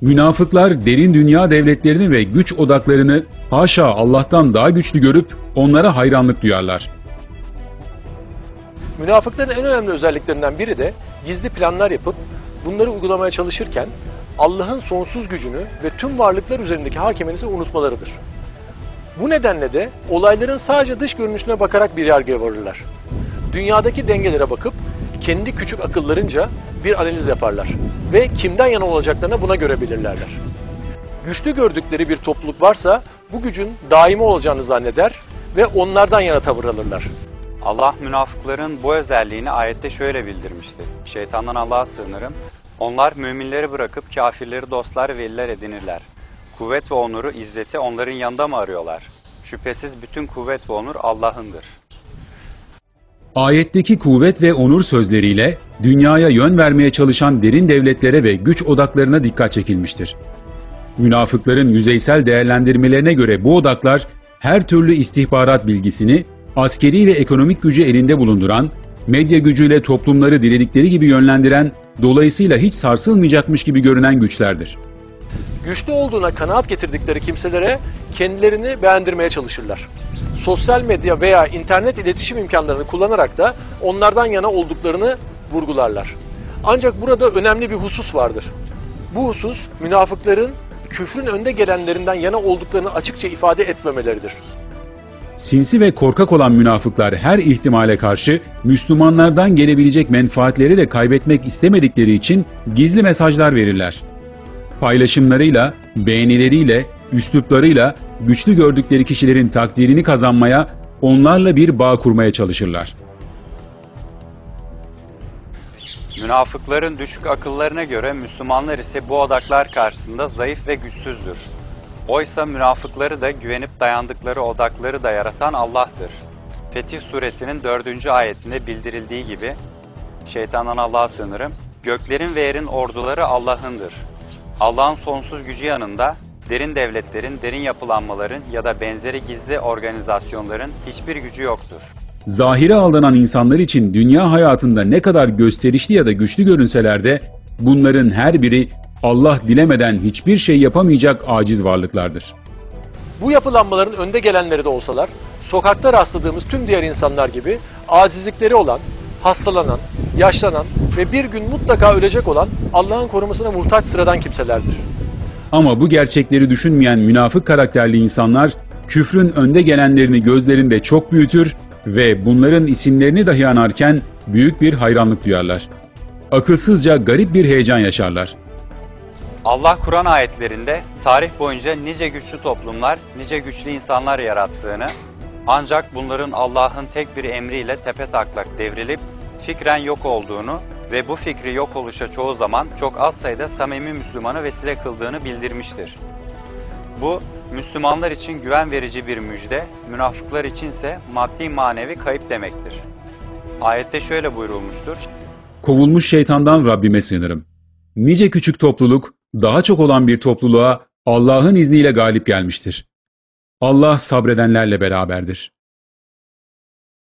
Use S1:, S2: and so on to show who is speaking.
S1: Münafıklar derin dünya devletlerini ve güç odaklarını haşa Allah'tan daha güçlü görüp onlara hayranlık duyarlar.
S2: Münafıkların en önemli özelliklerinden biri de gizli planlar yapıp bunları uygulamaya çalışırken Allah'ın sonsuz gücünü ve tüm varlıklar üzerindeki hakimiyeti unutmalarıdır. Bu nedenle de olayların sadece dış görünüşüne bakarak bir yargıya varırlar. Dünyadaki dengelere bakıp kendi küçük akıllarınca bir analiz yaparlar ve kimden yana olacaklarına buna göre belirlerler. Güçlü gördükleri bir topluluk varsa bu gücün daimi olacağını zanneder ve onlardan yana tavır alırlar.
S3: Allah münafıkların bu özelliğini ayette şöyle bildirmiştir. Şeytandan Allah'a sığınırım. Onlar müminleri bırakıp kafirleri dostlar ve veliler edinirler. Kuvvet ve onuru, izzeti onların yanında mı arıyorlar? Şüphesiz bütün kuvvet ve onur Allah'ındır.
S1: Ayetteki kuvvet ve onur sözleriyle dünyaya yön vermeye çalışan derin devletlere ve güç odaklarına dikkat çekilmiştir. Münafıkların yüzeysel değerlendirmelerine göre bu odaklar her türlü istihbarat bilgisini askeri ve ekonomik gücü elinde bulunduran, medya gücüyle toplumları diledikleri gibi yönlendiren, dolayısıyla hiç sarsılmayacakmış gibi görünen güçlerdir.
S2: Güçlü olduğuna kanaat getirdikleri kimselere kendilerini beğendirmeye çalışırlar. Sosyal medya veya internet iletişim imkanlarını kullanarak da onlardan yana olduklarını vurgularlar. Ancak burada önemli bir husus vardır. Bu husus münafıkların küfrün önde gelenlerinden yana olduklarını açıkça ifade etmemeleridir.
S1: Sinsi ve korkak olan münafıklar her ihtimale karşı Müslümanlardan gelebilecek menfaatleri de kaybetmek istemedikleri için gizli mesajlar verirler. Paylaşımlarıyla, beğenileriyle, üsluplarıyla güçlü gördükleri kişilerin takdirini kazanmaya, onlarla bir bağ kurmaya çalışırlar.
S3: Münafıkların düşük akıllarına göre Müslümanlar ise bu odaklar karşısında zayıf ve güçsüzdür. Oysa münafıkları da güvenip dayandıkları odakları da yaratan Allah'tır. Fetih Suresinin 4. ayetinde bildirildiği gibi, şeytandan Allah'a sığınırım, göklerin ve yerin orduları Allah'ındır. Allah'ın sonsuz gücü yanında derin devletlerin, derin yapılanmaların ya da benzeri gizli organizasyonların hiçbir gücü yoktur.
S1: Zahire aldanan insanlar için dünya hayatında ne kadar gösterişli ya da güçlü görünseler de bunların her biri Allah dilemeden hiçbir şey yapamayacak aciz varlıklardır.
S2: Bu yapılanmaların önde gelenleri de olsalar, sokakta rastladığımız tüm diğer insanlar gibi acizlikleri olan, hastalanan, yaşlanan ve bir gün mutlaka ölecek olan Allah'ın korumasına muhtaç sıradan kimselerdir.
S1: Ama bu gerçekleri düşünmeyen münafık karakterli insanlar küfrün önde gelenlerini gözlerinde çok büyütür ve bunların isimlerini dahi anarken büyük bir hayranlık duyarlar. Akılsızca garip bir heyecan yaşarlar.
S3: Allah Kur'an ayetlerinde tarih boyunca nice güçlü toplumlar, nice güçlü insanlar yarattığını, ancak bunların Allah'ın tek bir emriyle tepetaklak devrilip fikren yok olduğunu ve bu fikri yok oluşa çoğu zaman çok az sayıda samimi Müslümanı vesile kıldığını bildirmiştir. Bu, Müslümanlar için güven verici bir müjde, münafıklar içinse maddi manevi kayıp demektir. Ayette şöyle buyurulmuştur.
S1: Kovulmuş şeytandan Rabbime sığınırım. Nice küçük topluluk, daha çok olan bir topluluğa Allah'ın izniyle galip gelmiştir. Allah sabredenlerle beraberdir.